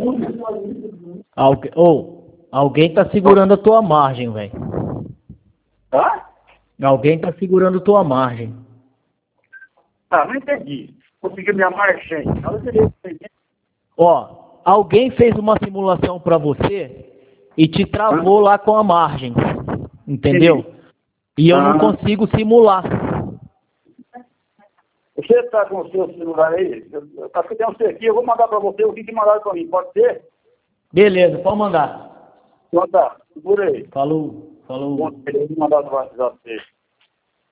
Alguém tá segurando a tua margem, velho. Hã? Alguém tá segurando a tua margem. Tá, não entendi. Conseguiu minha margem. Nada direito. Ó, alguém fez uma simulação para você e te travou lá com a margem. Entendeu? E eu não consigo simular. Você está com o seu celular aí? Eu acho que tem um aqui, eu vou mandar para você o que mandaram para mim, pode ser? Beleza, pode mandar. Então tá, segura aí. Falou. Vou mandar no WhatsApp.